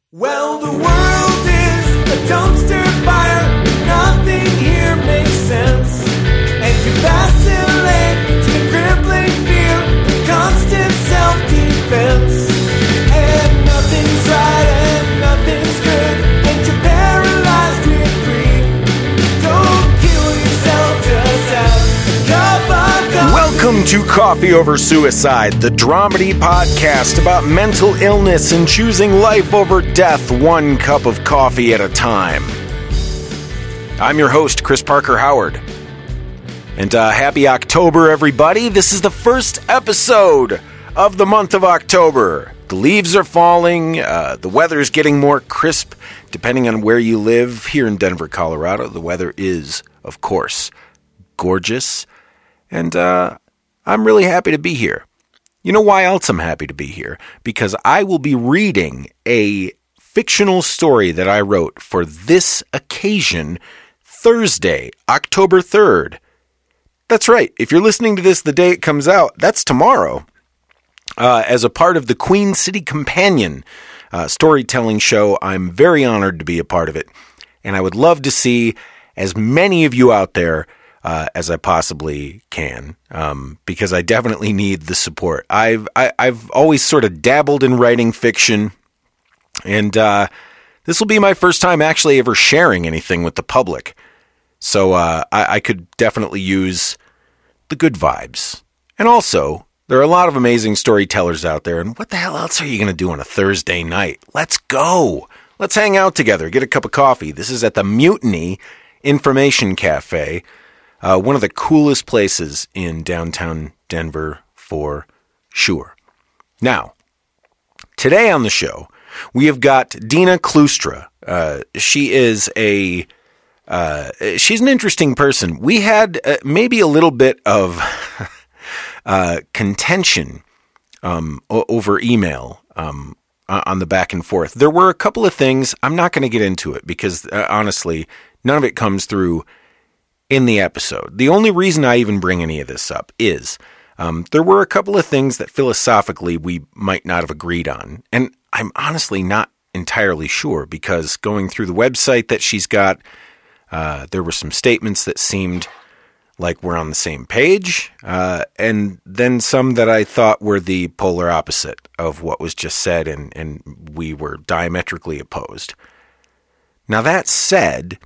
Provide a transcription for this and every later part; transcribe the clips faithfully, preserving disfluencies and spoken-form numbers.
Well, the world is a dumpster fire. Nothing here makes sense. And you vacillate to the crippling fear of constant self-defense. And nothing's right and nothing's good. And you're paralyzed with grief. Don't kill yourself, just have a cup of coffee. Welcome to Coffee Over Suicide, the dramedy podcast about mental illness and choosing life over death one cup of coffee at a time. I'm your host, Chris Parker Howard. And uh, happy October, everybody. This is the first episode of the month of October. The leaves are falling. Uh, the weather's getting more crisp, depending on where you live. Here in Denver, Colorado, the weather is, of course, gorgeous. And uh, I'm really happy to be here. You know why else I'm happy to be here? Because I will be reading a fictional story that I wrote for this occasion, Thursday, October third. That's right. If you're listening to this the day it comes out, that's tomorrow. Uh, as a part of the Queen City Companion uh, storytelling show, I'm very honored to be a part of it. And I would love to see as many of you out there uh, as I possibly can, um, because I definitely need the support. I've I, I've always sort of dabbled in writing fiction, and uh, this will be my first time actually ever sharing anything with the public. So uh, I, I could definitely use the good vibes. And also, there are a lot of amazing storytellers out there, and what the hell else are you going to do on a Thursday night? Let's go. Let's hang out together, get a cup of coffee. This is at the Mutiny Information Cafe, uh, one of the coolest places in downtown Denver for sure. Now, today on the show, we have got Dina Klustra. Uh, she is a... Uh, she's an interesting person. We had uh, maybe a little bit of uh, contention um, o- over email um, on the back and forth. There were a couple of things. I'm not going to get into it because, uh, honestly, none of it comes through in the episode. The only reason I even bring any of this up is um, there were a couple of things that philosophically we might not have agreed on. And I'm honestly not entirely sure because going through the website that she's got, Uh, there were some statements that seemed like we're on the same page, uh, and then some that I thought were the polar opposite of what was just said, and, and we were diametrically opposed. Now, that said,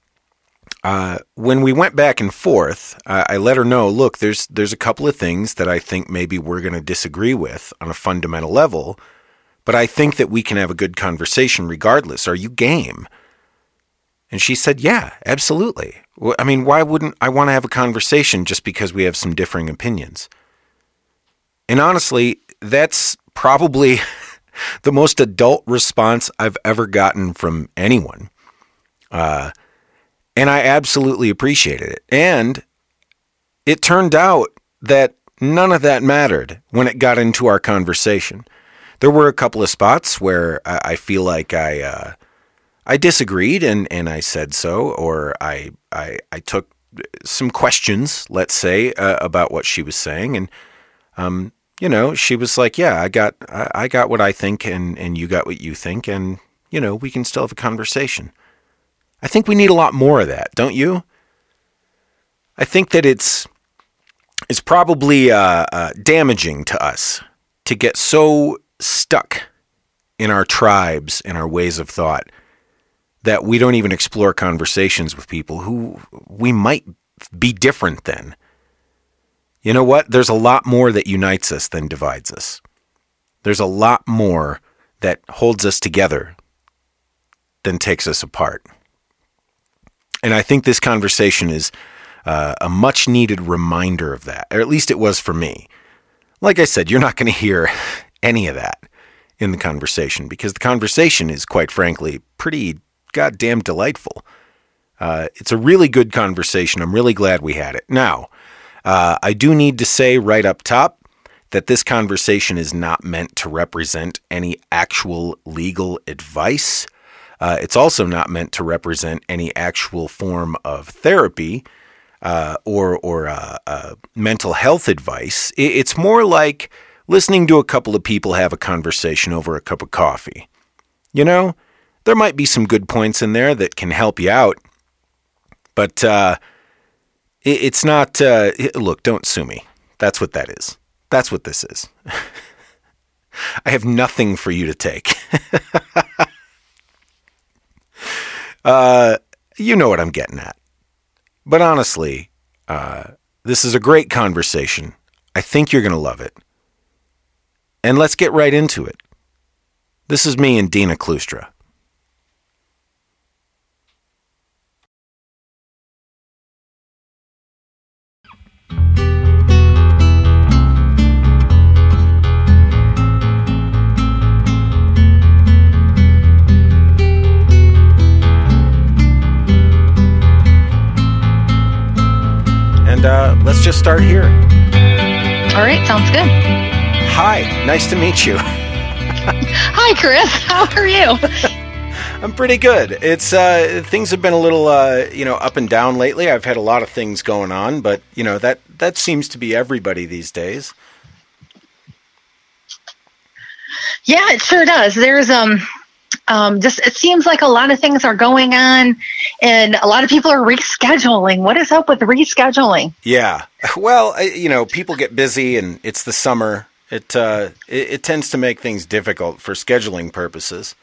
uh, when we went back and forth, uh, I let her know, look, there's there's a couple of things that I think maybe we're going to disagree with on a fundamental level, but I think that we can have a good conversation regardless. Are you game? And she said, yeah, absolutely. I mean, why wouldn't I want to have a conversation just because we have some differing opinions? And honestly, that's probably the most adult response I've ever gotten from anyone. Uh, and I absolutely appreciated it. And it turned out that none of that mattered when it got into our conversation. There were a couple of spots where I, I feel like I... Uh, I disagreed and, and I said so, or I, I I took some questions, let's say, uh, about what she was saying, and um, you know, she was like, "Yeah, I got I, I got what I think, and, and you got what you think, and you know, we can still have a conversation." I think we need a lot more of that, don't you? I think that it's it's probably uh, uh, damaging to us to get so stuck in our tribes and our ways of thought that we don't even explore conversations with people who we might be different than. You know what? There's a lot more that unites us than divides us. There's a lot more that holds us together than takes us apart. And I think this conversation is uh, a much-needed reminder of that, or at least it was for me. Like I said, you're not going to hear any of that in the conversation because the conversation is, quite frankly, pretty goddamn delightful. Uh, it's a really good conversation. I'm really glad we had it. Now, uh, I do need to say right up top that this conversation is not meant to represent any actual legal advice. Uh, it's also not meant to represent any actual form of therapy uh, or or uh, uh, mental health advice. It's more like listening to a couple of people have a conversation over a cup of coffee. you know, there might be some good points in there that can help you out. But uh, it, it's not, uh, it, look, don't sue me. That's what that is. That's what this is. I have nothing for you to take. uh, you know what I'm getting at. But honestly, uh, this is a great conversation. I think you're going to love it. And let's get right into it. This is me and Dina Klustra. And uh, let's just start here. All right, sounds good. Hi, nice to meet you. Hi, Chris. How are you? I'm pretty good. It's uh, things have been a little, uh, you know, up and down lately. I've had a lot of things going on, but you know that that seems to be everybody these days. Yeah, it sure does. There's um, um, just it seems like a lot of things are going on, and a lot of people are rescheduling. What is up with rescheduling? Yeah, well, I, you know, people get busy, and it's the summer. It, uh, it it tends to make things difficult for scheduling purposes.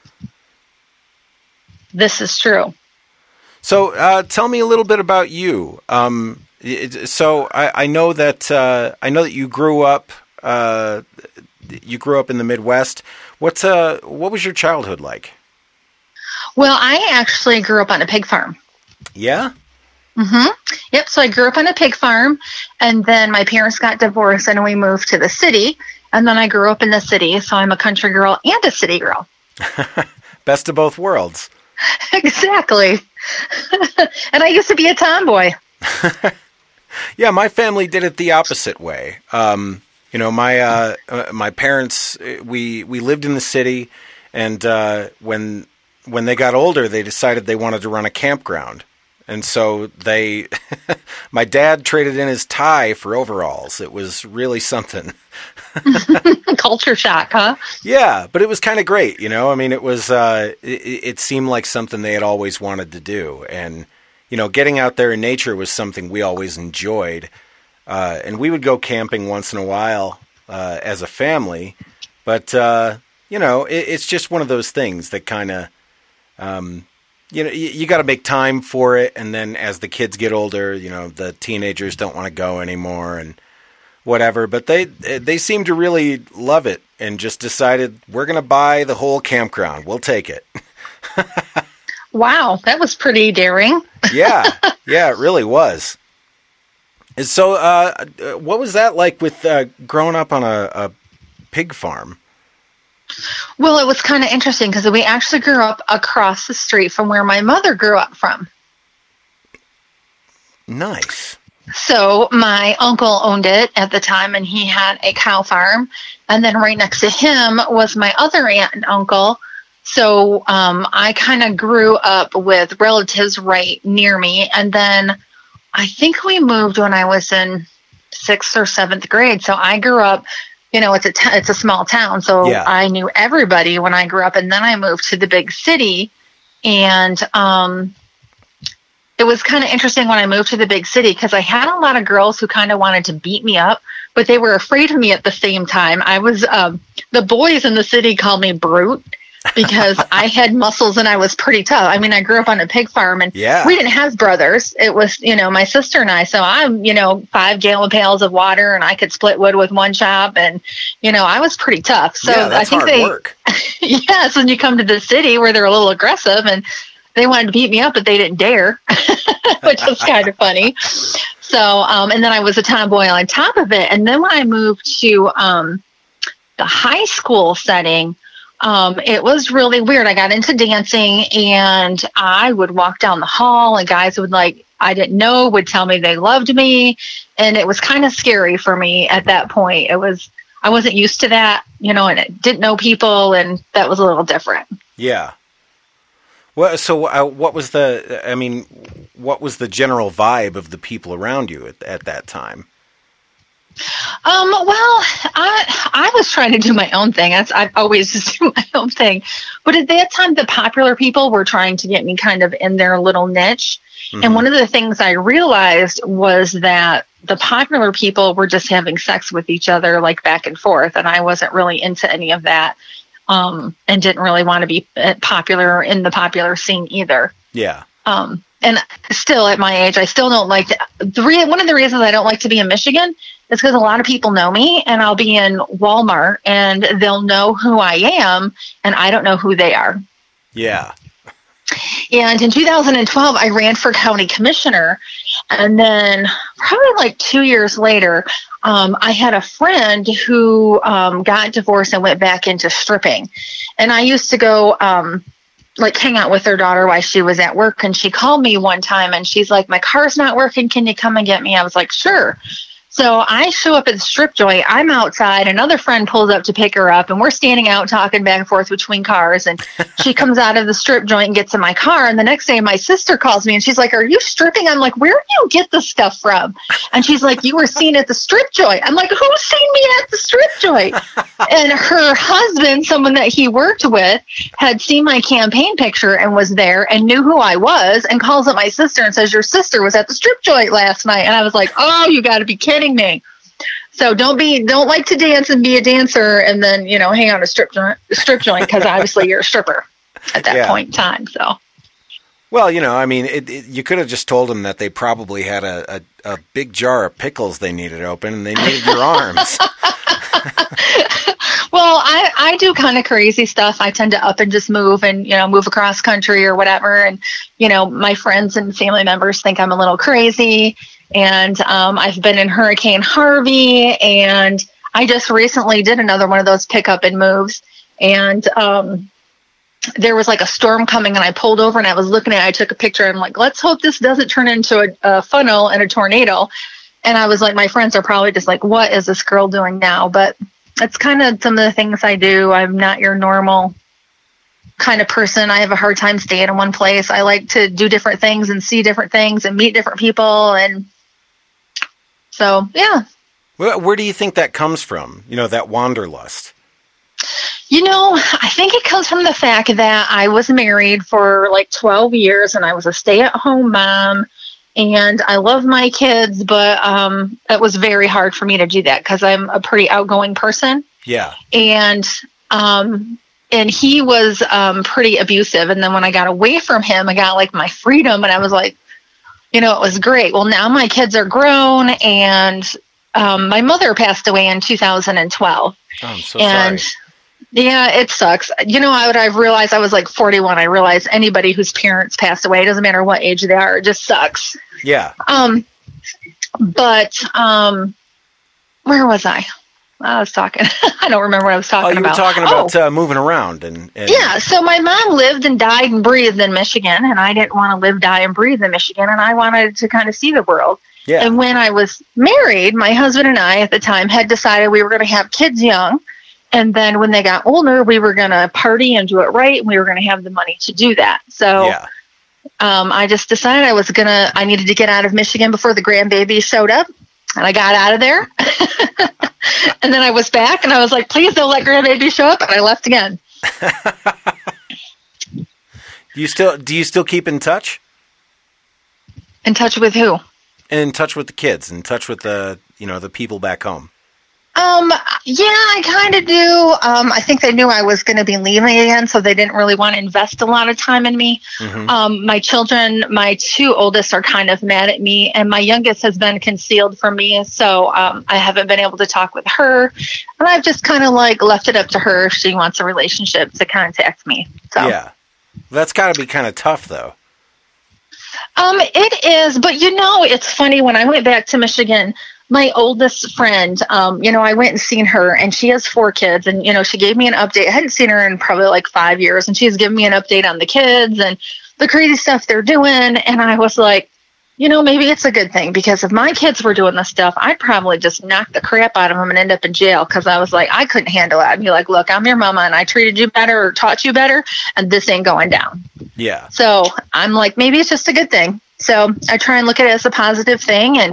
This is true. So, uh, tell me a little bit about you. Um, it, so, I, I know that uh, I know that you grew up. Uh, you grew up in the Midwest. What's uh, what was your childhood like? Well, I actually grew up on a pig farm. Yeah. Mm-hmm. Yep. So I grew up on a pig farm, and then my parents got divorced, and we moved to the city. And then I grew up in the city, so I'm a country girl and a city girl. Best of both worlds. Exactly. And I used to be a tomboy. Yeah, my family did it the opposite way. Um, you know, my uh, uh, my parents, we we lived in the city, and uh, when when they got older, they decided they wanted to run a campground. And so they, my dad traded in his tie for overalls. It was really something. Culture shock, huh? Yeah, but it was kind of great, you know. I mean, it was, uh, it, it seemed like something they had always wanted to do. And, you know, getting out there in nature was something we always enjoyed. Uh, and we would go camping once in a while uh, as a family. But, uh, you know, it, it's just one of those things that kind of... Um, You know, you, you got to make time for it, and then as the kids get older, you know, the teenagers don't want to go anymore and whatever. But they they seem to really love it and just decided we're going to buy the whole campground. We'll take it. Wow, that was pretty daring. Yeah, yeah, it really was. And so, uh, what was that like with uh, growing up on a, a pig farm? Well, it was kind of interesting because we actually grew up across the street from where my mother grew up from. Nice. So my uncle owned it at the time, and he had a cow farm. And then right next to him was my other aunt and uncle. So um, I kind of grew up with relatives right near me. And then I think we moved when I was in sixth or seventh grade. So I grew up... You know, it's a t- it's a small town, so yeah. I knew everybody when I grew up, and then I moved to the big city, and um, it was kind of interesting when I moved to the big city because I had a lot of girls who kind of wanted to beat me up, but they were afraid of me at the same time. I was um, the boys in the city called me Brute because I had muscles and I was pretty tough. I mean, I grew up on a pig farm, and yeah. we didn't have brothers. It was, you know, my sister and I. So I'm, you know, five gallon pails of water, and I could split wood with one chop, and you know, I was pretty tough. So yeah, that's I think hard they, work. yes, when you come to the city where they're a little aggressive, and they wanted to beat me up, but they didn't dare, which was kind of funny. So, um, and then I was a tomboy on top of it, and then when I moved to um, the high school setting. Um, it was really weird. I got into dancing, and I would walk down the hall, and guys would like, I didn't know, would tell me they loved me. And it was kind of scary for me at that point. It was, I wasn't used to that, you know, and I didn't know people, and that was a little different. Yeah. Well, so uh, what was the, I mean, what was the general vibe of the people around you at, at that time? Um, well, I I was trying to do my own thing. That's, I've always just do my own thing. But at that time, the popular people were trying to get me kind of in their little niche. Mm-hmm. And one of the things I realized was that the popular people were just having sex with each other, like back and forth. And I wasn't really into any of that, um, and didn't really want to be popular in the popular scene either. Yeah. Um, and still at my age, I still don't like to, the re- one of the reasons I don't like to be in Michigan is because a lot of people know me, and I'll be in Walmart and they'll know who I am and I don't know who they are. Yeah. And in two thousand twelve, I ran for county commissioner. And then probably like two years later, um, I had a friend who um, got divorced and went back into stripping. And I used to go um, like hang out with her daughter while she was at work. And she called me one time and she's like, my car's not working. Can you come and get me? I was like, sure. So I show up at the strip joint. I'm outside. Another friend pulls up to pick her up, and we're standing out talking back and forth between cars. And she comes out of the strip joint and gets in my car. And the next day, my sister calls me, and she's like, "Are you stripping?" I'm like, "Where do you get this stuff from?" And she's like, "You were seen at the strip joint." I'm like, "Who's seen me at the strip joint?" And her husband, someone that he worked with, had seen my campaign picture and was there and knew who I was, and calls up my sister and says, "Your sister was at the strip joint last night." And I was like, "Oh, you got to be kidding me." So don't be don't like to dance and be a dancer and then, you know, hang out a strip joint strip joint because obviously you're a stripper at that yeah. point in time. So well, you know, I mean, it, it, you could have just told them that they probably had a, a, a big jar of pickles they needed open and they needed your arms. Well, I, I do kind of crazy stuff. I tend to up and just move and, you know, move across country or whatever. And, you know, my friends and family members think I'm a little crazy. And um, I've been in Hurricane Harvey, and I just recently did another one of those pick up and moves. And um, there was like a storm coming, and I pulled over and I was looking at it. I took a picture. And I'm like, let's hope this doesn't turn into a, a funnel and a tornado. And I was like, my friends are probably just like, what is this girl doing now? But it's kind of some of the things I do. I'm not your normal kind of person. I have a hard time staying in one place. I like to do different things and see different things and meet different people. And so, yeah. Where, where do you think that comes from? You know, that wanderlust? You know, I think it comes from the fact that I was married for like twelve years and I was a stay-at-home mom. And I love my kids, but um, it was very hard for me to do that because I'm a pretty outgoing person. Yeah. And um, and he was um, pretty abusive. And then when I got away from him, I got like my freedom, and I was like, you know, it was great. Well, now my kids are grown, and um, my mother passed away in two thousand twelve. Oh, I'm so and sorry. Yeah, it sucks. You know, I would, I've realized I was like forty-one. I realized anybody whose parents passed away, it doesn't matter what age they are, it just sucks. Yeah. Um, but um, where was I? I was talking. I don't remember what I was talking about. Oh, you about. were talking about oh. uh, moving around. and, and Yeah, so my mom lived and died and breathed in Michigan, and I didn't want to live, die, and breathe in Michigan, and I wanted to kind of see the world. Yeah. And when I was married, my husband and I at the time had decided we were going to have kids young. And then when they got older, we were going to party and do it right. And we were going to have the money to do that. So yeah. um, I just decided I was going to, I needed to get out of Michigan before the grandbaby showed up. And I got out of there. And then I was back and I was like, please don't let grandbaby show up. And I left again. do you still, do you still keep in touch? In touch with who? In touch with the kids, in touch with the, you know, the people back home. Um, yeah, I kind of do. Um, I think they knew I was going to be leaving again, so they didn't really want to invest a lot of time in me. Mm-hmm. Um, my children, my two oldest are kind of mad at me, and my youngest has been concealed from me, so um, I haven't been able to talk with her. And I've just kind of like left it up to her if she wants a relationship to contact me. So yeah, that's got to be kind of tough, though. Um, it is, but you know, it's funny. When I went back to Michigan, my oldest friend, um, you know, I went and seen her, and she has four kids, and, you know, she gave me an update. I hadn't seen her in probably like five years, and she's giving me an update on the kids and the crazy stuff they're doing. And I was like, you know, maybe it's a good thing, because if my kids were doing this stuff, I'd probably just knock the crap out of them and end up in jail, because I was like, I couldn't handle it. I'd be like, look, I'm your mama, and I treated you better or taught you better, and this ain't going down. Yeah. So I'm like, maybe it's just a good thing. So I try and look at it as a positive thing. And,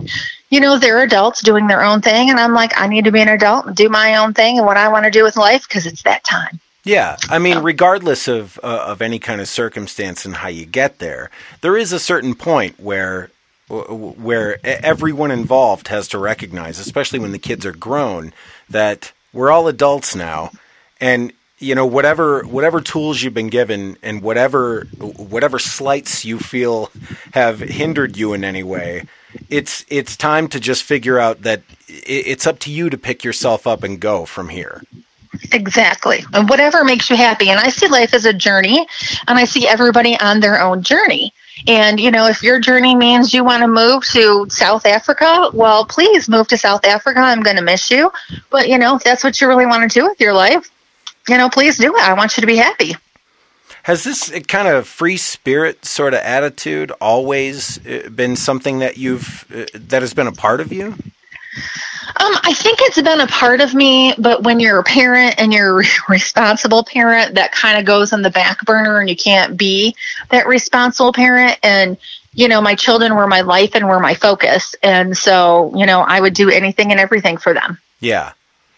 you know, they're adults doing their own thing. And I'm like, I need to be an adult and do my own thing and what I want to do with life because it's that time. Yeah. I mean, regardless of uh, of any kind of circumstance and how you get there, there is a certain point where where everyone involved has to recognize, especially when the kids are grown, that we're all adults now. And, you know, whatever whatever tools you've been given and whatever whatever slights you feel have hindered you in any way, it's it's time to just figure out that it's up to you to pick yourself up and go from here. Exactly. And whatever makes you happy. And I see life as a journey, and I see everybody on their own journey. And, you know, if your journey means you want to move to South Africa, well, please move to South Africa. I'm going to miss you. But, you know, if that's what you really want to do with your life, you know, please do it. I want you to be happy. Has this kind of free spirit sort of attitude always been something that you've, that has been a part of you? Um, I think it's been a part of me, but when you're a parent and you're a responsible parent, that kind of goes on the back burner and you can't be that responsible parent. And, you know, my children were my life and were my focus. And so, you know, I would do anything and everything for them. Yeah.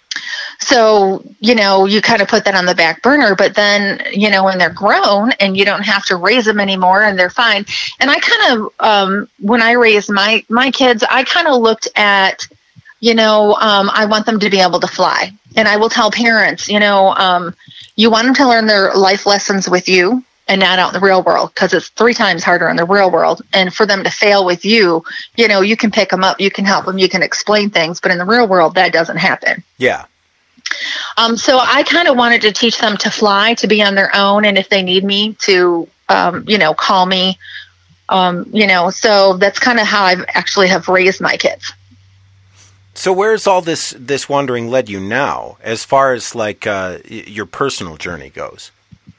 So, you know, you kind of put that on the back burner, but then, you know, when they're grown and you don't have to raise them anymore and they're fine. And I kind of, um, when I raised my, my kids, I kind of looked at, you know, um, I want them to be able to fly. And I will tell parents, you know, um, you want them to learn their life lessons with you and not out in the real world, because it's three times harder in the real world. And for them to fail with you, you know, you can pick them up, you can help them, you can explain things. But in the real world, that doesn't happen. Yeah. Um, so I kind of wanted to teach them to fly, to be on their own. And if they need me to, um, you know, call me, um, you know, so that's kind of how I've actually have raised my kids. So where's all this, this wandering led you now, as far as like uh, your personal journey goes?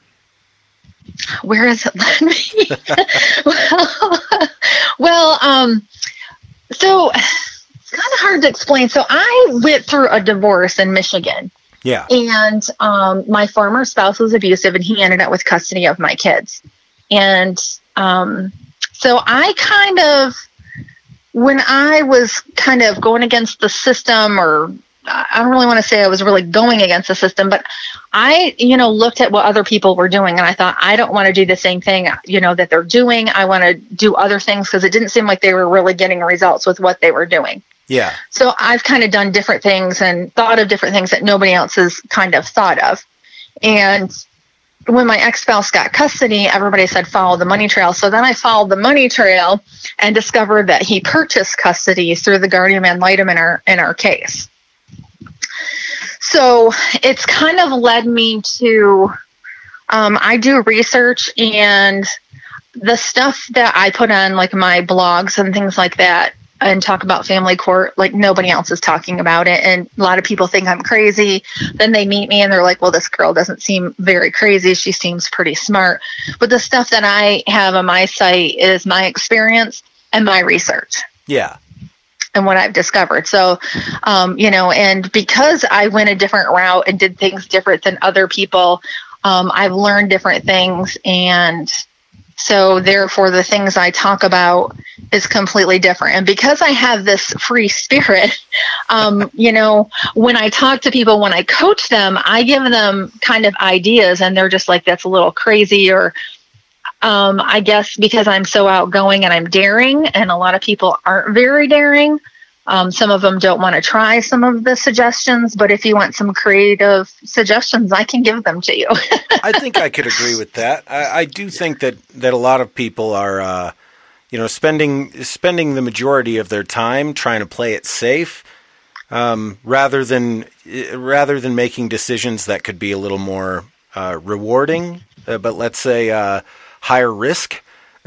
Where has it led me? well, well, um, so it's kind of hard to explain. So I went through a divorce in Michigan. Yeah. And um, my former spouse was abusive, and he ended up with custody of my kids. And um, so I kind of, when I was kind of going against the system, or I don't really want to say I was really going against the system, but I, you know, looked at what other people were doing, and I thought, I don't want to do the same thing, you know, that they're doing. I want to do other things, because it didn't seem like they were really getting results with what they were doing. Yeah. So I've kind of done different things and thought of different things that nobody else has kind of thought of. And when my ex-spouse got custody, everybody said, follow the money trail. So then I followed the money trail and discovered that he purchased custody through the guardian ad litem in our, in our case. So it's kind of led me to, um, I do research, and the stuff that I put on like my blogs and things like that, and talk about family court, like nobody else is talking about it. And a lot of people think I'm crazy. Then they meet me and they're like, well, this girl doesn't seem very crazy. She seems pretty smart. But the stuff that I have on my site is my experience and my research. Yeah. And what I've discovered. So, um, you know, and because I went a different route and did things different than other people, um, I've learned different things. And so therefore the things I talk about is completely different. And because I have this free spirit, um, you know, when I talk to people, when I coach them, I give them kind of ideas, and they're just like, that's a little crazy. Or um, I guess because I'm so outgoing and I'm daring, and a lot of people aren't very daring. Um, some of them don't want to try some of the suggestions, but if you want some creative suggestions, I can give them to you. I think I could agree with that. I, I do think that, that a lot of people are, uh, you know, spending spending the majority of their time trying to play it safe, um, rather than rather than making decisions that could be a little more uh, rewarding, uh, but let's say uh, higher risk.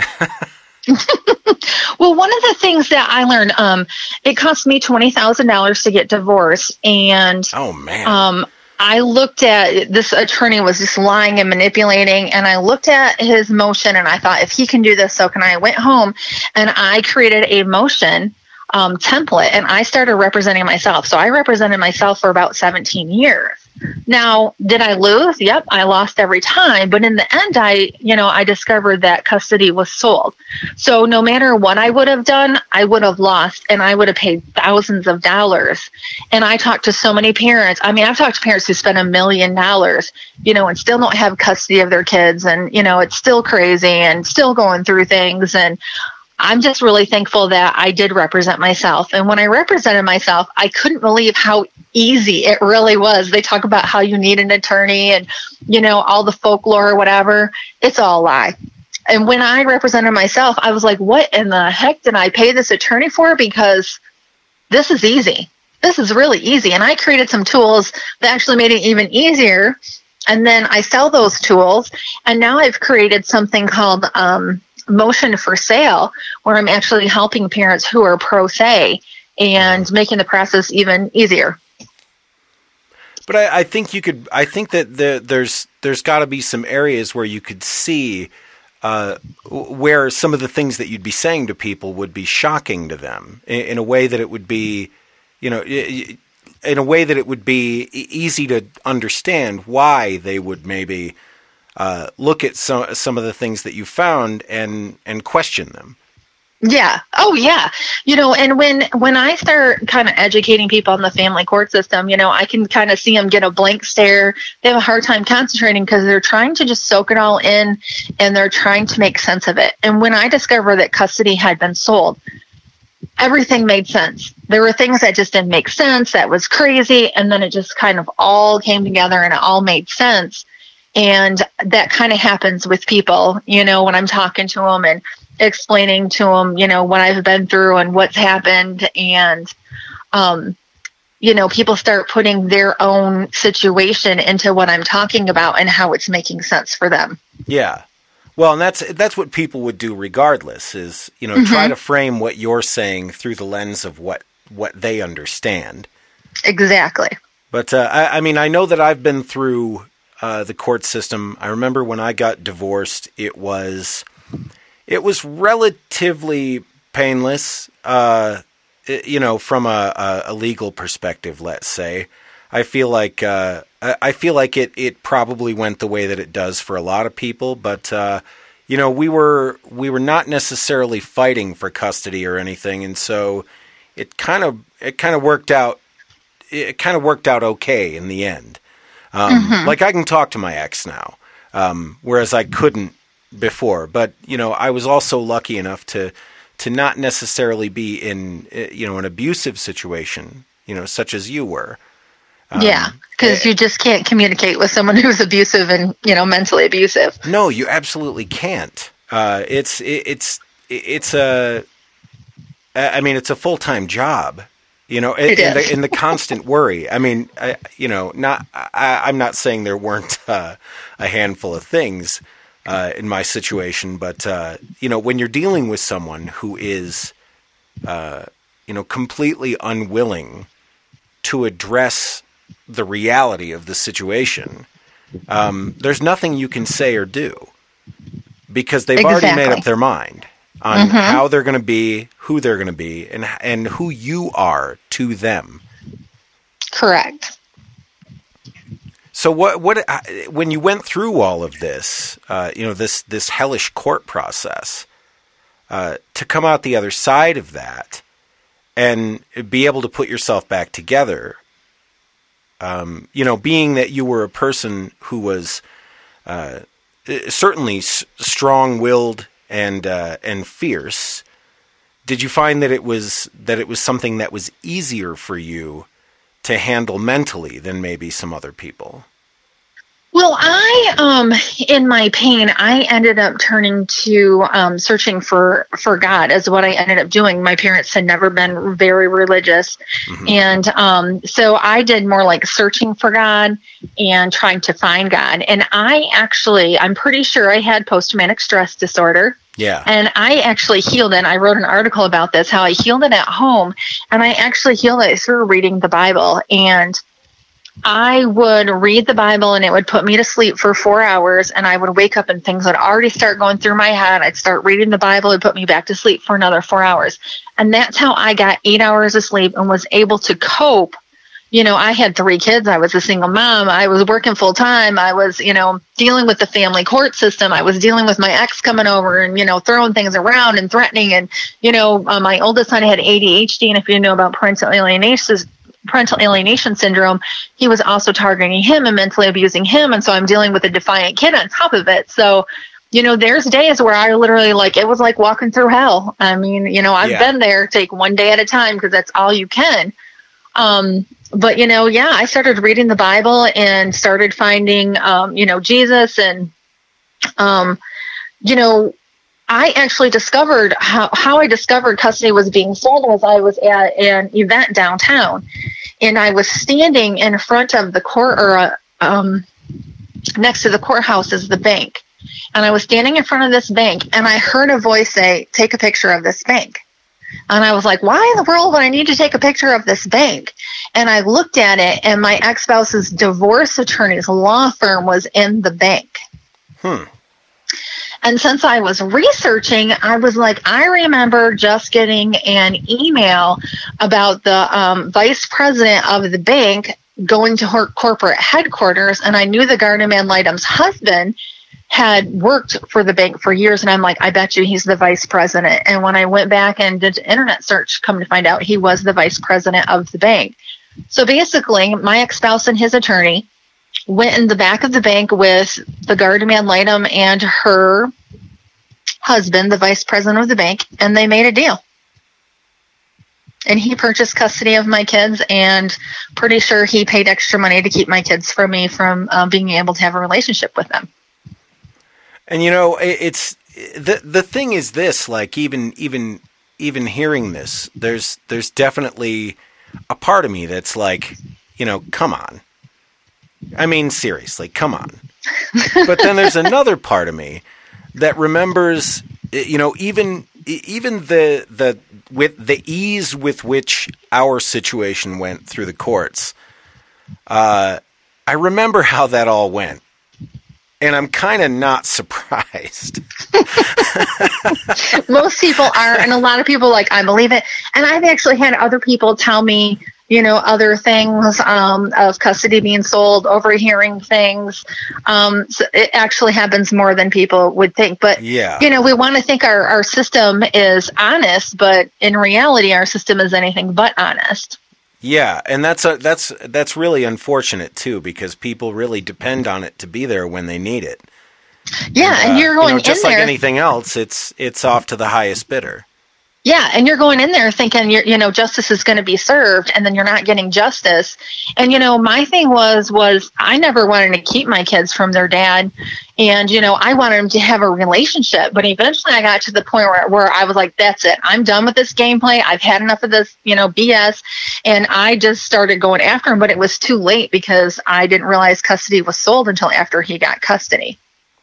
Well, one of the things that I learned, um, it cost me twenty thousand dollars to get divorced. And oh, man. Um, I looked at, this attorney was just lying and manipulating, and I looked at his motion and I thought, if he can do this, so can I. I went home and I created a motion um, template, and I started representing myself. So I represented myself for about seventeen years. Now, did I lose? Yep, I lost every time. But in the end, I, you know, I discovered that custody was sold. So no matter what I would have done, I would have lost, and I would have paid thousands of dollars. And I talked to so many parents. I mean, I've talked to parents who spent a million dollars, you know, and still don't have custody of their kids. And, you know, it's still crazy and still going through things. And I'm just really thankful that I did represent myself. And when I represented myself, I couldn't believe how easy it really was. They talk about how you need an attorney and, you know, all the folklore or whatever. It's all a lie. And when I represented myself, I was like, what in the heck did I pay this attorney for? Because this is easy. This is really easy. And I created some tools that actually made it even easier. And then I sell those tools. And now I've created something called, um, Motion for Sale, where I'm actually helping parents who are pro se and making the process even easier. But I, I think you could. I think that the, there's there's got to be some areas where you could see uh, where some of the things that you'd be saying to people would be shocking to them in, in a way that it would be, you know, in a way that it would be easy to understand why they would maybe Uh, look at some some of the things that you found and and question them. Yeah. Oh, yeah. You know, and when when I start kind of educating people on the family court system, you know, I can kind of see them get a blank stare. They have a hard time concentrating because they're trying to just soak it all in, and they're trying to make sense of it. And when I discovered that custody had been sold, everything made sense. There were things that just didn't make sense. That was crazy. And then it just kind of all came together and it all made sense. And that kind of happens with people, you know, when I'm talking to them and explaining to them, you know, what I've been through and what's happened. And, um, you know, people start putting their own situation into what I'm talking about and how it's making sense for them. Yeah. Well, and that's that's what people would do regardless is, you know, mm-hmm. try to frame what you're saying through the lens of what, what they understand. Exactly. But, uh, I, I mean, I know that I've been through Uh, the court system. I remember when I got divorced, it was it was relatively painless, uh, it, you know, from a, a, a legal perspective, let's say. I feel like uh, I feel like it, it probably went the way that it does for a lot of people, but uh, you know, we were we were not necessarily fighting for custody or anything, and so it kind of it kind of worked out. It kind of worked out okay in the end. Um, mm-hmm. Like I can talk to my ex now, um, whereas I couldn't before. But you know, I was also lucky enough to to not necessarily be in you know an abusive situation, you know, such as you were. Um, yeah, because you just can't communicate with someone who's abusive and you know mentally abusive. No, you absolutely can't. Uh, it's it, it's it's a, I mean, it's a full time job. You know, in, in, the, in the constant worry. I mean, I, you know, not. I, I'm not saying there weren't uh, a handful of things uh, in my situation, but uh, you know, when you're dealing with someone who is, uh, you know, completely unwilling to address the reality of the situation, um, there's nothing you can say or do because they've exactly. already made up their mind on mm-hmm. how they're going to be, who they're going to be, and and who you are to them. Correct. So what what when you went through all of this, uh, you know, this this hellish court process, uh, to come out the other side of that and be able to put yourself back together, um, you know, being that you were a person who was uh, certainly s- strong-willed and uh, and fierce, did you find that it was that it was something that was easier for you to handle mentally than maybe some other people? Well, I, um, in my pain, I ended up turning to um, searching for, for God is what I ended up doing. My parents had never been very religious. Mm-hmm. And um, so I did more like searching for God and trying to find God. And I actually, I'm pretty sure I had post-traumatic stress disorder. Yeah. And I actually healed it. I wrote an article about this, how I healed it at home. And I actually healed it through reading the Bible. And I would read the Bible and it would put me to sleep for four hours and I would wake up and things would already start going through my head. I'd start reading the Bible and put me back to sleep for another four hours. And that's how I got eight hours of sleep and was able to cope. You know, I had three kids. I was a single mom. I was working full time. I was, you know, dealing with the family court system. I was dealing with my ex coming over and, you know, throwing things around and threatening. And, you know, uh, my oldest son had A D H D. And if you know about parental alienation, parental alienation syndrome, he was also targeting him and mentally abusing him. And so I'm dealing with a defiant kid on top of it. So, you know, there's days where I literally like, it was like walking through hell. I mean, you know, I've Yeah. been there. Take one day at a time because that's all you can. Um, but, you know, yeah, I started reading the Bible and started finding, um, you know, Jesus. And, um, you know, I actually discovered how, how I discovered custody was being sold was I was at an event downtown and I was standing in front of the court or, uh, um, next to the courthouse is the bank. And I was standing in front of this bank and I heard a voice say, take a picture of this bank. And I was like, why in the world would I need to take a picture of this bank? And I looked at it and my ex-spouse's divorce attorney's law firm was in the bank. Hmm. And since I was researching, I was like, I remember just getting an email about the um, vice president of the bank going to her corporate headquarters. And I knew the Gardner Ad Litem's husband had worked for the bank for years. And I'm like, I bet you he's the vice president. And when I went back and did an internet search, come to find out he was the vice president of the bank. So basically, my ex-spouse and his attorney went in the back of the bank with the Gardner Ad Litem and her husband, the vice president of the bank, and they made a deal. And he purchased custody of my kids, and pretty sure he paid extra money to keep my kids from me from uh, being able to have a relationship with them. And you know, it's the the thing is this, like even even even hearing this, there's there's definitely a part of me that's like, you know, come on. I mean, seriously, come on. But then there's another part of me that remembers, you know, even even the the with the ease with which our situation went through the courts. Uh, I remember how that all went. And I'm kind of not surprised. Most people are, and a lot of people like, I believe it. And I've actually had other people tell me, you know, other things um, of custody being sold, overhearing things. Um, so it actually happens more than people would think. But, yeah. you know, we want to think our, our system is honest, but in reality, our system is anything but honest. Yeah, and that's a, that's that's really unfortunate too, because people really depend on it to be there when they need it. Yeah, and, uh, and you're going you know, just in like there, anything else, it's it's off to the highest bidder. Yeah, and you're going in there thinking, you're, you know, justice is going to be served, and then you're not getting justice. And, you know, my thing was, was I never wanted to keep my kids from their dad. And, you know, I wanted them to have a relationship. But eventually I got to the point where, where I was like, that's it. I'm done with this gameplay. I've had enough of this, you know, B S. And I just started going after him. But it was too late because I didn't realize custody was sold until after he got custody.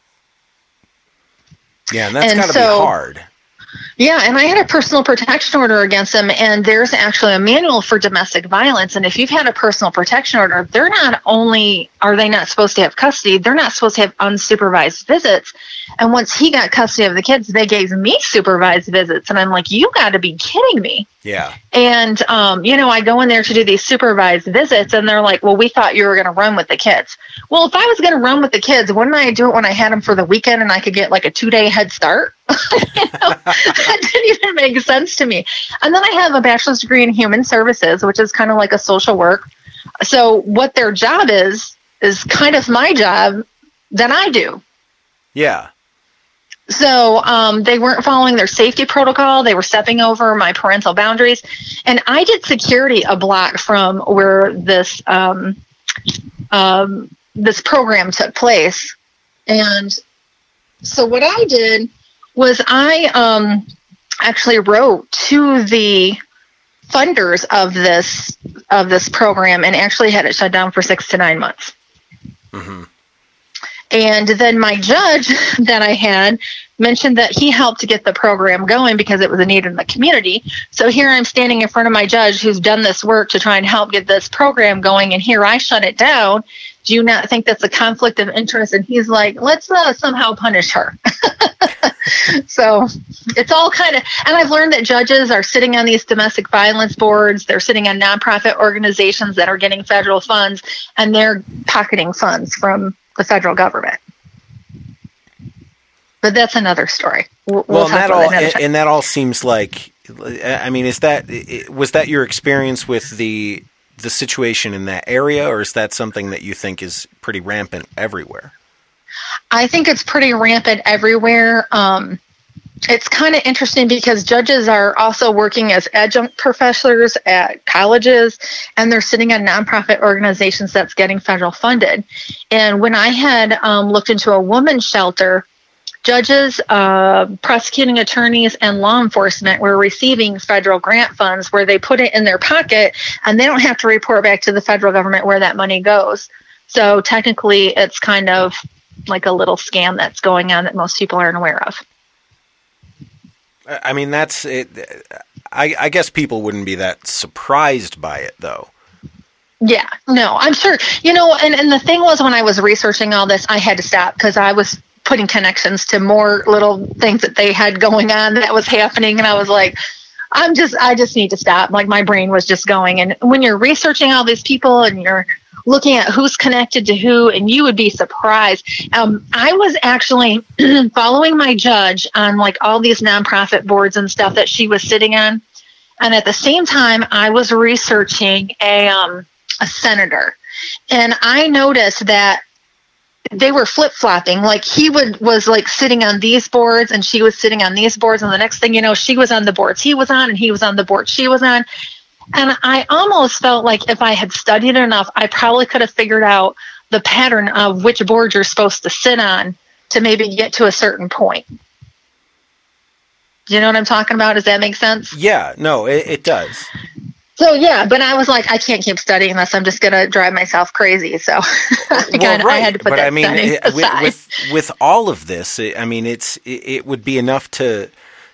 Yeah, and that's got to so, be hard. Yeah, and I had a personal protection order against them, and there's actually a manual for domestic violence. And if you've had a personal protection order, they're not only are they not supposed to have custody, they're not supposed to have unsupervised visits. And once he got custody of the kids, they gave me supervised visits. And I'm like, you got to be kidding me. Yeah. And, um, you know, I go in there to do these supervised visits, and they're like, well, we thought you were going to run with the kids. Well, if I was going to run with the kids, wouldn't I do it when I had them for the weekend and I could get like a two-day head start? You know, that didn't even make sense to me. And then I have a bachelor's degree in human services, which is kind of like a social work. So what their job is, is kind of my job that I do. Yeah. So um, they weren't following their safety protocol. They were stepping over my parental boundaries. And I did security a block from where this um, um, this program took place. And so what I did was I um, actually wrote to the funders of this of this program and actually had it shut down for six to nine months. Mm-hmm. And then my judge that I had mentioned that he helped to get the program going because it was a need in the community. So here I'm standing in front of my judge who's done this work to try and help get this program going, and here I shut it down. Do you not think that's a conflict of interest? And he's like, let's uh, somehow punish her. So it's all kind of, and I've learned that judges are sitting on these domestic violence boards. They're sitting on nonprofit organizations that are getting federal funds, and they're pocketing funds from the federal government. But that's another story. We'll, well, we'll and, that all, and, and that all seems like, I mean, is that, was that your experience with the the situation in that area, or is that something that you think is pretty rampant everywhere? I think it's pretty rampant everywhere. Um, it's kind of interesting because judges are also working as adjunct professors at colleges, and they're sitting on nonprofit organizations that's getting federal funded. And when I had um, looked into a women's shelter, judges, uh, prosecuting attorneys, and law enforcement were receiving federal grant funds where they put it in their pocket, and they don't have to report back to the federal government where that money goes. So technically, it's kind of like a little scam that's going on that most people aren't aware of. I mean, that's it. I, I guess people wouldn't be that surprised by it, though. Yeah, no, I'm sure. You know, and, and the thing was, when I was researching all this, I had to stop because I was putting connections to more little things that they had going on that was happening. And I was like, I'm just, I just need to stop. Like, my brain was just going. And when you're researching all these people and you're looking at who's connected to who, and you would be surprised. Um, I was actually following my judge on like all these nonprofit boards and stuff that she was sitting on. And at the same time, I was researching a, um, a senator. And I noticed that they were flip-flopping. Like, he would was like sitting on these boards and she was sitting on these boards, and the next thing you know, she was on the boards he was on and he was on the board she was on. And I almost felt like if I had studied enough, I probably could have figured out the pattern of which board you're supposed to sit on to maybe get to a certain point. Do you know what I'm talking about? Does that make sense? Yeah, no, it, it does. So, yeah, but I was like, I can't keep studying unless I'm just going to drive myself crazy. So well, kinda, right. I had to put but that I mean, studying it, aside. With, with, with all of this, it, I mean, it's it, it would be enough to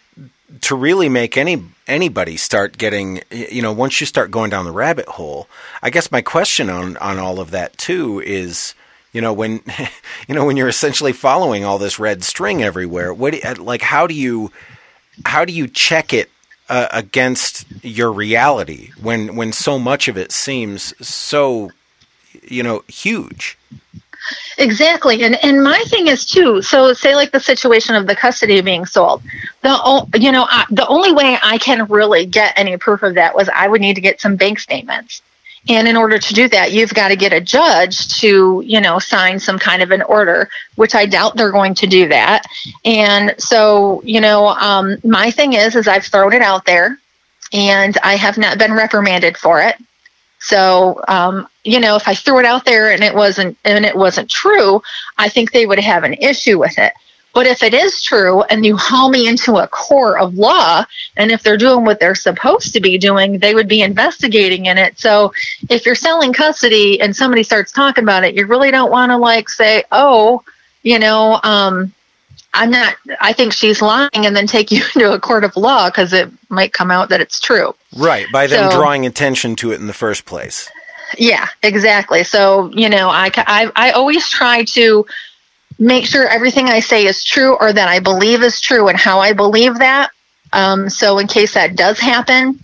to really make any anybody start getting, you know, once you start going down the rabbit hole. I guess my question on, on all of that, too, is, you know, when you know when you're essentially following all this red string everywhere, what like how do you how do you check it Uh, against your reality when when so much of it seems so, you know, huge? Exactly. And and my thing is too, so say like the situation of the custody being sold, the you know I, the only way I can really get any proof of that was I would need to get some bank statements. And in order to do that, you've got to get a judge to, you know, sign some kind of an order, which I doubt they're going to do that. And so, you know, um, my thing is, is I've thrown it out there and I have not been reprimanded for it. So, um, you know, if I threw it out there and it wasn't, and it wasn't true, I think they would have an issue with it. But if it is true and you haul me into a court of law, and if they're doing what they're supposed to be doing, they would be investigating in it. So if you're selling custody and somebody starts talking about it, you really don't want to like say, oh, you know, um, I'm not, I think she's lying, and then take you into a court of law because it might come out that it's true. Right. By them so, drawing attention to it in the first place. Yeah, exactly. So, you know, I, I, I always try to make sure everything I say is true, or that I believe is true, and how I believe that. Um, so in case that does happen,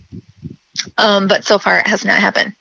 um, but so far it has not happened.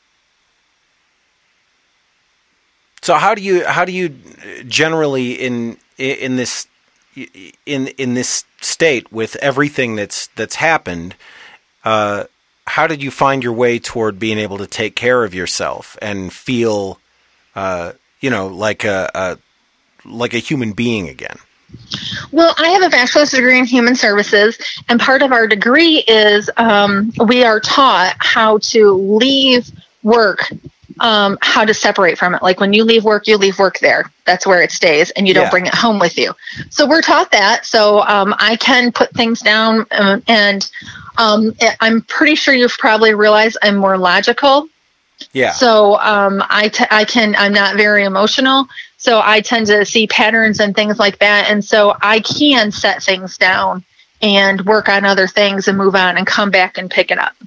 So how do you how do you generally in in this in in this state with everything that's that's happened? Uh, how did you find your way toward being able to take care of yourself and feel, uh, you know, like a, a like a human being again? Well, I have a bachelor's degree in human services, and part of our degree is um, we are taught how to leave work, um, how to separate from it. Like when you leave work, you leave work there. That's where it stays, and you don't yeah. bring it home with you. So we're taught that. So um, I can put things down, um, and um, I'm pretty sure you've probably realized I'm more logical. Yeah. So um, I, t- I can, I'm not very emotional. So I tend to see patterns and things like that. And so I can set things down and work on other things and move on and come back and pick it up.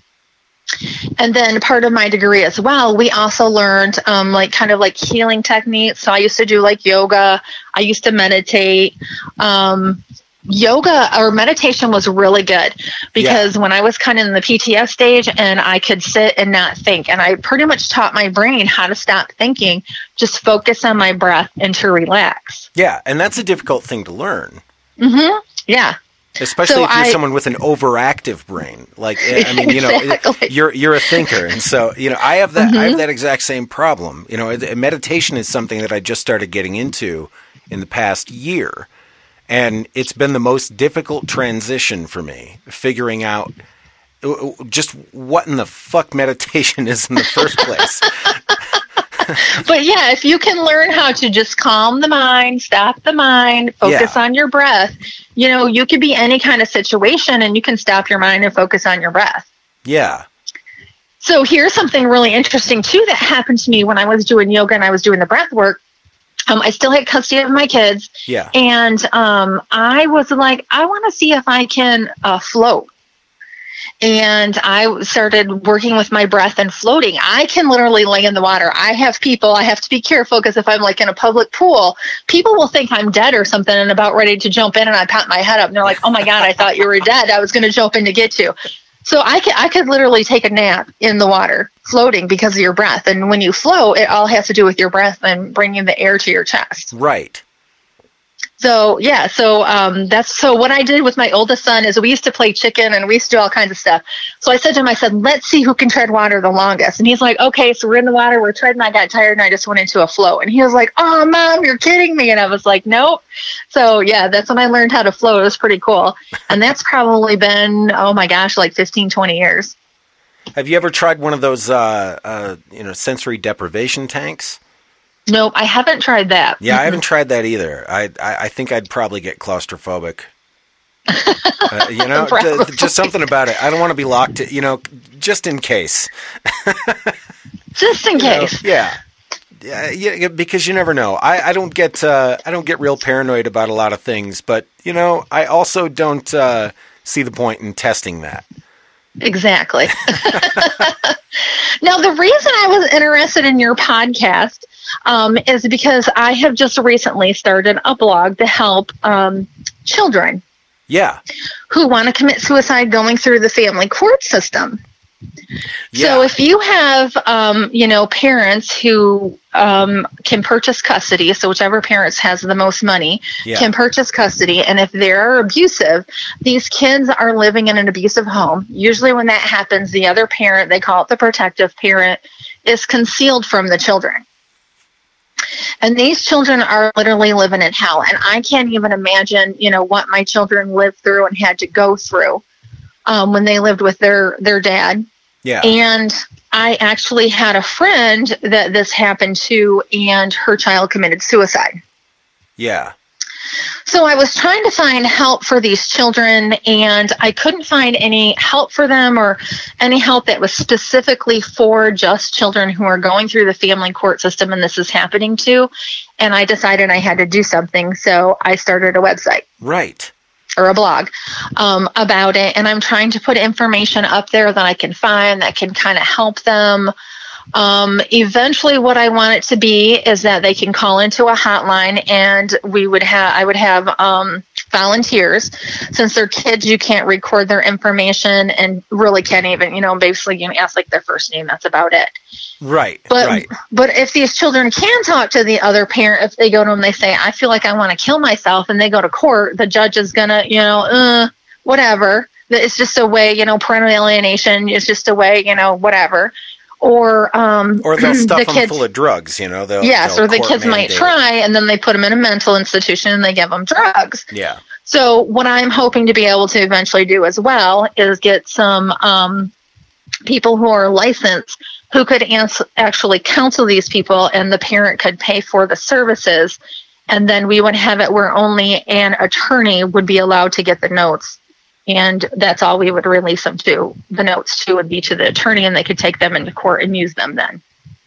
And then part of my degree as well, we also learned um, like kind of like healing techniques. So I used to do like yoga. I used to meditate. Um, yoga or meditation was really good because yeah. when I was kind of in the P T S stage and I could sit and not think, and I pretty much taught my brain how to stop thinking, just focus on my breath and to relax. Yeah, and that's a difficult thing to learn. Mm-hmm. Yeah. Especially so if you're I, someone with an overactive brain. Like, I mean, you know, exactly. you're you're a thinker. And so, you know, I have that, mm-hmm. I have that exact same problem. You know, meditation is something that I just started getting into in the past year. And it's been the most difficult transition for me, figuring out just what in the fuck meditation is in the first place. But yeah, if you can learn how to just calm the mind, stop the mind, focus yeah. on your breath, you know, you could be any kind of situation and you can stop your mind and focus on your breath. Yeah. So here's something really interesting too that happened to me when I was doing yoga and I was doing the breath work. Um, I still had custody of my kids. Yeah. And um, I was like, I want to see if I can uh, float. And I started working with my breath and floating. I can literally lay in the water. I have people, I have to be careful because if I'm like in a public pool, people will think I'm dead or something and about ready to jump in, and I pop my head up and they're like, oh my God, I thought you were dead. I was going to jump in to get you. So I could, I could literally take a nap in the water floating because of your breath. And when you float, it all has to do with your breath and bringing the air to your chest. Right. So, yeah, so um, that's so what I did with my oldest son is we used to play chicken and we used to do all kinds of stuff. So I said to him, I said, let's see who can tread water the longest. And he's like, okay, so we're in the water, we're treading. I got tired and I just went into a float. And he was like, oh, Mom, you're kidding me. And I was like, nope. So, yeah, that's when I learned how to float. It was pretty cool. And that's probably been, oh, my gosh, like fifteen, twenty years. Have you ever tried one of those, uh, uh, you know, sensory deprivation tanks? Nope, I haven't tried that. Yeah, I haven't tried that either. I I, I think I'd probably get claustrophobic. Uh, you know, th- just something about it. I don't want to be locked in, you know, just in case. Just in case. You know, yeah. Yeah, yeah, because you never know. I, I don't get uh, I don't get real paranoid about a lot of things, but you know, I also don't uh, see the point in testing that. Exactly. Now, the reason I was interested in your podcast um, is because I have just recently started a blog to help um, children. Yeah. Who want to commit suicide going through the family court system. Yeah. So if you have, um, you know, parents who um, can purchase custody, so whichever parents has the most money yeah. can purchase custody, and if they're abusive, these kids are living in an abusive home. Usually when that happens, the other parent, they call it the protective parent, is concealed from the children. And these children are literally living in hell. And I can't even imagine, you know, what my children lived through and had to go through um, when they lived with their, their dad. Yeah. And I actually had a friend that this happened to, and her child committed suicide. Yeah. So I was trying to find help for these children, and I couldn't find any help for them or any help that was specifically for just children who are going through the family court system and this is happening to. And I decided I had to do something, so I started a website. Right. Or a blog um, about it. And I'm trying to put information up there that I can find that can kind of help them. Um, eventually what I want it to be is that they can call into a hotline, and we would have, I would have um, volunteers. Since they're kids, you can't record their information and really can't even, you know, basically you can ask like their first name. That's about it. Right. But, right. but if these children can talk to the other parent, if they go to them, they say, I feel like I want to kill myself, and they go to court, the judge is going to, you know, uh, whatever. It's just a way, you know, parental alienation is just a way, you know, whatever. Or um, or they'll stuff the them kids, full of drugs, you know. They'll, yes, they'll or the kids might try, and then they put them in a mental institution and they give them drugs. Yeah. So what I'm hoping to be able to eventually do as well is get some um, people who are licensed who could ans- actually counsel these people, and the parent could pay for the services, and then we would have it where only an attorney would be allowed to get the notes. And that's all we would release them to. The notes to would be to the attorney, and they could take them into court and use them then.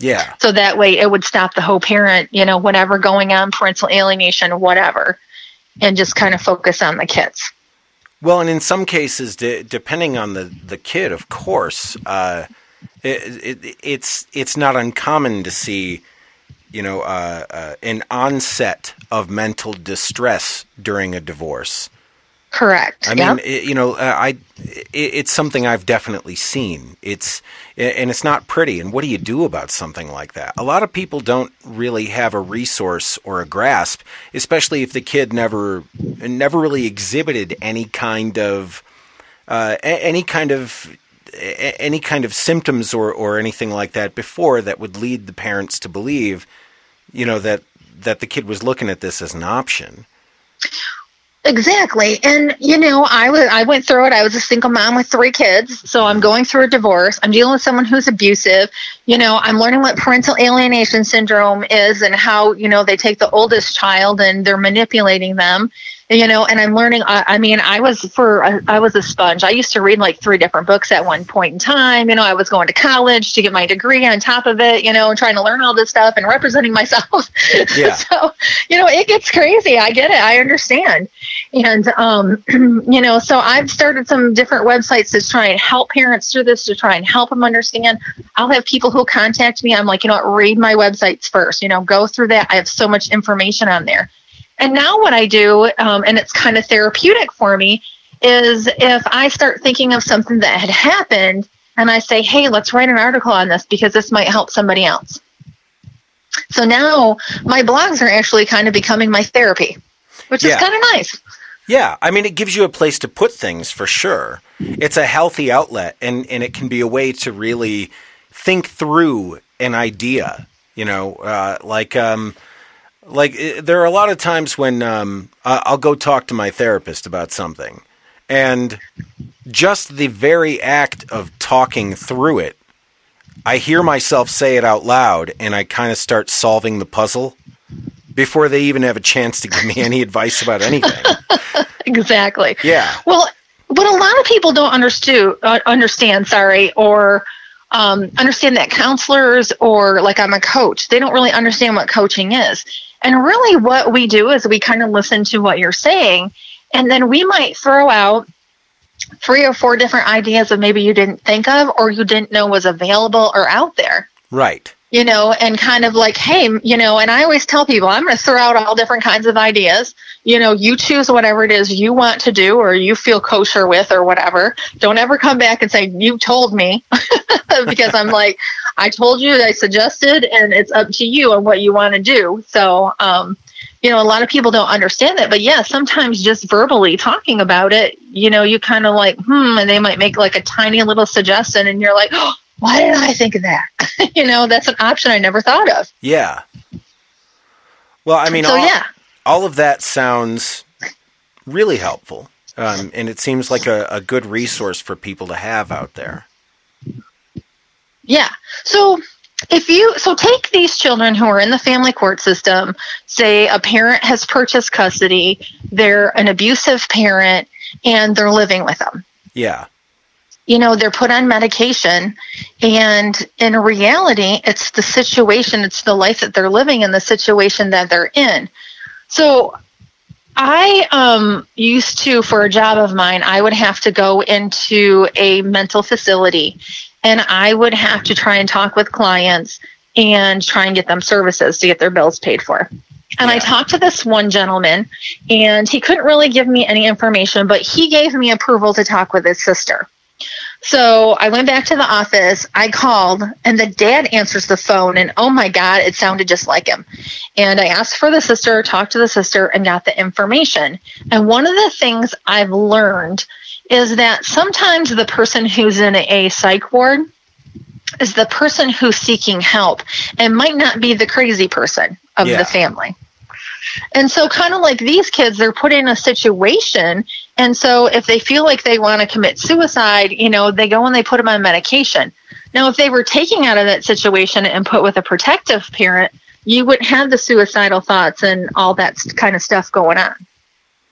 Yeah. So that way it would stop the whole parent, you know, whatever going on, parental alienation, whatever, and just kind of focus on the kids. Well, and in some cases, de- depending on the, the kid, of course, uh, it, it, it's it's not uncommon to see, you know, uh, uh, an onset of mental distress during a divorce. Correct. I mean, yep. it, you know, uh, I it, it's something I've definitely seen. It's and it's not pretty. And what do you do about something like that? A lot of people don't really have a resource or a grasp, especially if the kid never never really exhibited any kind of uh, any kind of any kind of symptoms or, or anything like that before that would lead the parents to believe, you know, that that the kid was looking at this as an option. Exactly. And, you know, I was, I went through it. I was a single mom with three kids. So I'm going through a divorce. I'm dealing with someone who's abusive. You know, I'm learning what parental alienation syndrome is and how, you know, they take the oldest child and they're manipulating them. You know, and I'm learning, I, I mean, I was for, I was a sponge. I used to read like three different books at one point in time. You know, I was going to college to get my degree on top of it, you know, and trying to learn all this stuff and representing myself. Yeah. So, you know, it gets crazy. I get it. I understand. And, um, you know, so I've started some different websites to try and help parents through this, to try and help them understand. I'll have people who contact me. I'm like, you know what, read my websites first, you know, go through that. I have so much information on there. And now what I do, um, and it's kind of therapeutic for me, is if I start thinking of something that had happened and I say, hey, let's write an article on this because this might help somebody else. So now my blogs are actually kind of becoming my therapy, which Yeah. is kind of nice. Yeah, I mean, it gives you a place to put things for sure. It's a healthy outlet, and, and it can be a way to really think through an idea, you know, uh, like... Um, Like, there are a lot of times when um, I'll go talk to my therapist about something, and just the very act of talking through it, I hear myself say it out loud, and I kind of start solving the puzzle before they even have a chance to give me any advice about anything. Exactly. Yeah. Well, what a lot of people don't understand, uh, understand, sorry, or um, understand that counselors or like I'm a coach, they don't really understand what coaching is. And really what we do is we kind of listen to what you're saying, and then we might throw out three or four different ideas that maybe you didn't think of or you didn't know was available or out there. Right. You know, and kind of like, hey, you know, and I always tell people, I'm going to throw out all different kinds of ideas. You know, you choose whatever it is you want to do or you feel kosher with or whatever. Don't ever come back and say, you told me, because I'm like, I told you, I suggested, and it's up to you on what you want to do. So, um, you know, a lot of people don't understand that. But yeah, sometimes just verbally talking about it, you know, you kind of like, hmm, and they might make like a tiny little suggestion and you're like, oh, why didn't I think of that? You know, that's an option I never thought of. Yeah. Well, I mean, so, all, yeah. all of that sounds really helpful. Um, and it seems like a, a good resource for people to have out there. Yeah. So if you, so take these children who are in the family court system, say a parent has purchased custody, they're an abusive parent, and they're living with them. Yeah. You know, they're put on medication, and in reality, it's the situation, it's the life that they're living in, the situation that they're in. So I um, used to, for a job of mine, I would have to go into a mental facility, and I would have to try and talk with clients and try and get them services to get their bills paid for. And Yeah. I talked to this one gentleman, and he couldn't really give me any information, but he gave me approval to talk with his sister. So I went back to the office, I called, and the dad answers the phone, and oh my God, it sounded just like him. And I asked for the sister, talked to the sister, and got the information. And one of the things I've learned is that sometimes the person who's in a psych ward is the person who's seeking help and might not be the crazy person of Yeah. the family. And so kind of like these kids, they're put in a situation. And so if they feel like they want to commit suicide, you know, they go and they put them on medication. Now, if they were taken out of that situation and put with a protective parent, you wouldn't have the suicidal thoughts and all that kind of stuff going on.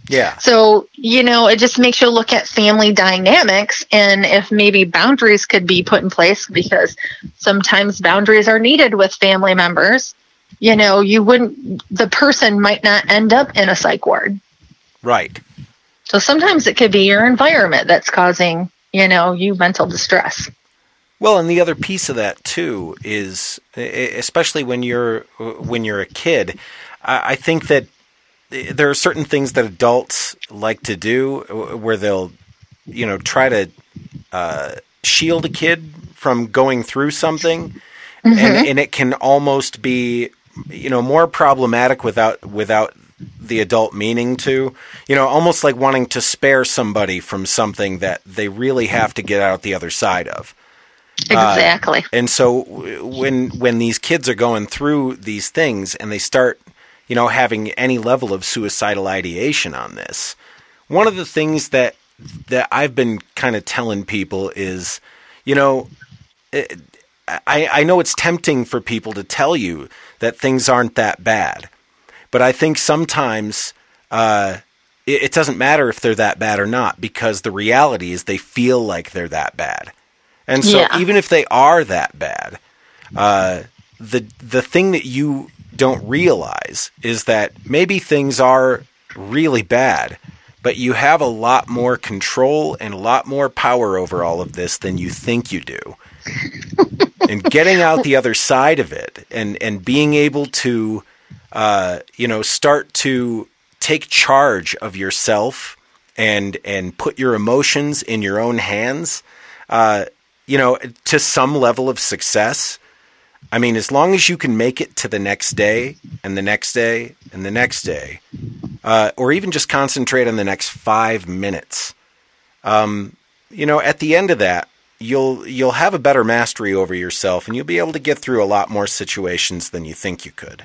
Yeah. So, you know, it just makes you look at family dynamics and if maybe boundaries could be put in place, because sometimes boundaries are needed with family members. You know, you wouldn't, the person might not end up in a psych ward. Right. So sometimes it could be your environment that's causing, you know, you mental distress. Well, and the other piece of that too is, especially when you're when you're a kid, I think that there are certain things that adults like to do where they'll, you know, try to uh, shield a kid from going through something, mm-hmm. and, and it can almost be, you know, more problematic without without the adult meaning to, you know, almost like wanting to spare somebody from something that they really have to get out the other side of. Exactly. Uh, and so when when these kids are going through these things and they start, you know, having any level of suicidal ideation on this, one of the things that that I've been kind of telling people is, you know, it, I, I know it's tempting for people to tell you that things aren't that bad, but I think sometimes uh, it, it doesn't matter if they're that bad or not, because the reality is they feel like they're that bad. And so yeah. even if they are that bad, uh, the the thing that you don't realize is that maybe things are really bad, but you have a lot more control and a lot more power over all of this than you think you do. And getting out the other side of it and, and being able to, uh, you know, start to take charge of yourself and and put your emotions in your own hands, uh, you know, to some level of success. I mean, as long as you can make it to the next day and the next day and the next day, uh, or even just concentrate on the next five minutes, um, you know, at the end of that, you'll you'll have a better mastery over yourself, and you'll be able to get through a lot more situations than you think you could.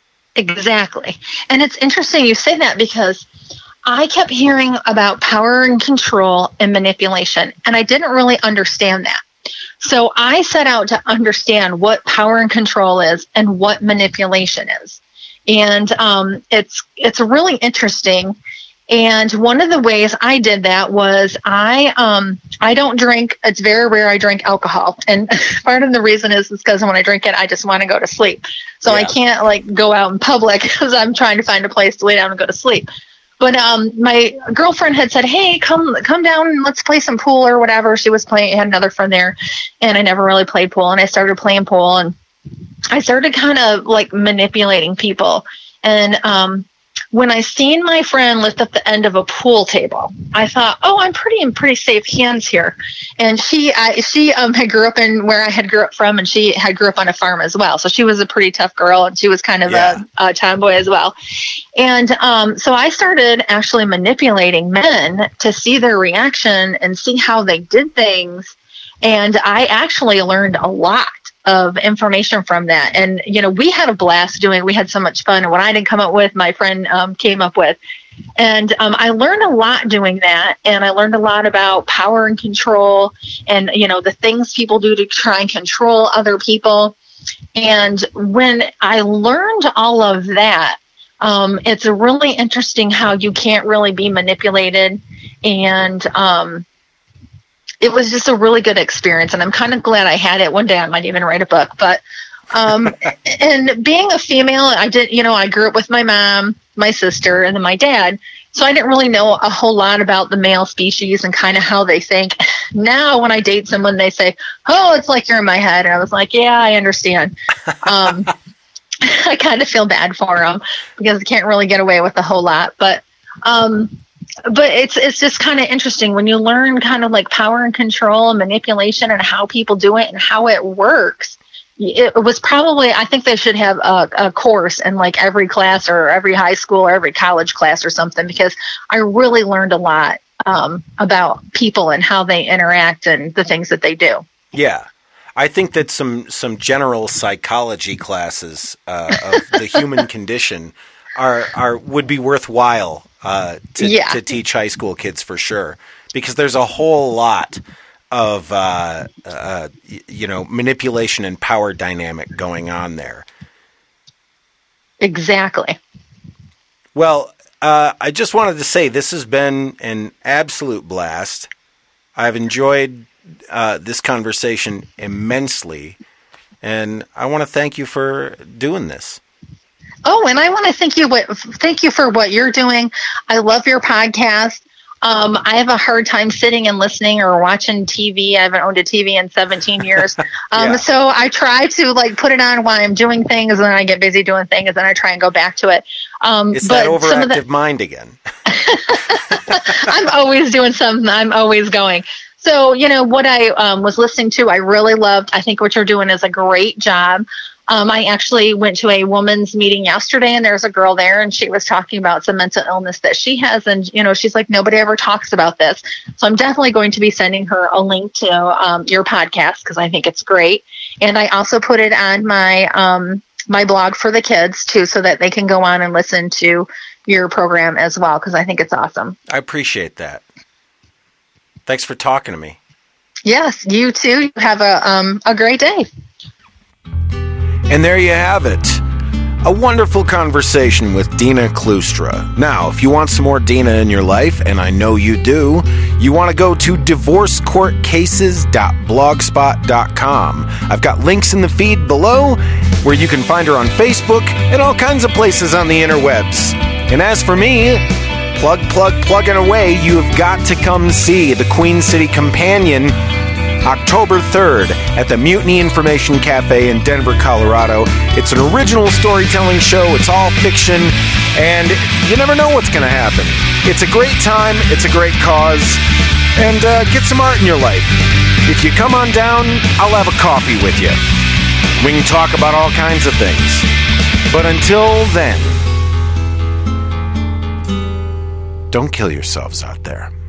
Exactly. And it's interesting you say that, because I kept hearing about power and control and manipulation, and I didn't really understand that. So I set out to understand what power and control is and what manipulation is. And um, it's it's really interesting. And one of the ways I did that was I um, I don't drink. It's very rare I drink alcohol. And part of the reason is because when I drink it, I just want to go to sleep. So yeah. I can't like go out in public because I'm trying to find a place to lay down and go to sleep. But um, my girlfriend had said, hey, come come down and let's play some pool or whatever. She was playing, had another friend there, and I never really played pool. And I started playing pool, and I started kind of like manipulating people. And um, when I seen my friend lift up the end of a pool table, I thought, oh, I'm pretty in pretty safe hands here. And she I, she um, had grew up in where I had grew up from, and she had grew up on a farm as well. So she was a pretty tough girl, and she was kind of yeah. a, a tomboy as well. And um, so I started actually manipulating men to see their reaction and see how they did things. And I actually learned a lot of information from that. And, you know, we had a blast doing, we had so much fun. And what I didn't come up with, my friend um, came up with. And um, I learned a lot doing that. And I learned a lot about power and control and, you know, the things people do to try and control other people. And when I learned all of that, um, it's really interesting how you can't really be manipulated. And, um, it was just a really good experience, and I'm kind of glad I had it. One day I might even write a book. But um, and being a female, I did, you know, I grew up with my mom, my sister, and then my dad. So I didn't really know a whole lot about the male species and kind of how they think. Now, when I date someone, they say, "Oh, it's like you're in my head," and I was like, "Yeah, I understand." Um, I kind of feel bad for them because I can't really get away with a whole lot, but. Um, But it's it's just kind of interesting when you learn kind of like power and control and manipulation and how people do it and how it works. It was probably, I think they should have a, a course in like every class or every high school or every college class or something, because I really learned a lot um, about people and how they interact and the things that they do. Yeah. I think that some, some general psychology classes uh, of the human condition are, are would be worthwhile uh, to, yeah. to teach high school kids for sure, because there's a whole lot of uh, uh, you know manipulation and power dynamic going on there. Exactly. Well, uh, I just wanted to say this has been an absolute blast. I've enjoyed uh, this conversation immensely, and I want to thank you for doing this. Oh, and I want to thank you. What thank you for what you're doing. I love your podcast. Um, I have a hard time sitting and listening or watching T V. I haven't owned a T V in seventeen years. Um, Yeah. So I try to like put it on while I'm doing things, and then I get busy doing things, and then I try and go back to it. Um, It's but that some of overactive the, mind again. I'm always doing something. I'm always going. So, you know, what I um, was listening to, I really loved. I think what you're doing is a great job. Um, I actually went to a woman's meeting yesterday, and there's a girl there, and she was talking about some mental illness that she has. And, you know, she's like, nobody ever talks about this. So I'm definitely going to be sending her a link to um, your podcast because I think it's great. And I also put it on my um, my blog for the kids, too, so that they can go on and listen to your program as well, because I think it's awesome. I appreciate that. Thanks for talking to me. Yes, you too. You have a um, a great day. And there you have it. A wonderful conversation with Dina Klustra. Now, if you want some more Dina in your life, and I know you do, you want to go to divorce court cases dot blogspot dot com. I've got links in the feed below where you can find her on Facebook and all kinds of places on the interwebs. And as for me, plug, plug, plugging away, you've got to come see the Queen City Companion October third at the Mutiny Information Cafe in Denver, Colorado. It's an original storytelling show. It's all fiction, and you never know what's going to happen. It's a great time. It's a great cause. And uh, get some art in your life. If you come on down, I'll have a coffee with you. We can talk about all kinds of things. But until then, don't kill yourselves out there.